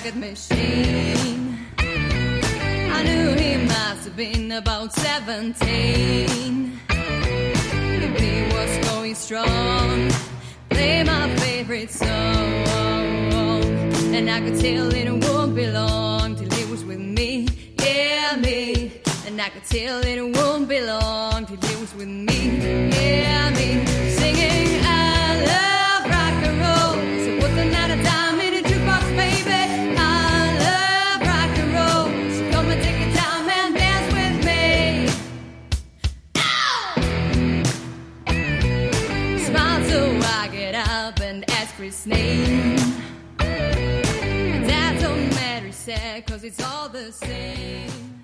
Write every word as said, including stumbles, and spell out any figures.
pocket machine. I knew he must have been about seventeen. And he was going strong, play my favorite song. And I could tell it won't be long till he was with me, yeah, me. And I could tell it won't be long till he was with me, yeah, me. Singing, I love rock and roll, so put another dime in a jukebox, baby. I love rock and roll, so come and take your time and dance with me. Ow! Smile so I get up and ask for his name. And that don't matter, he said, 'cause it's all the same.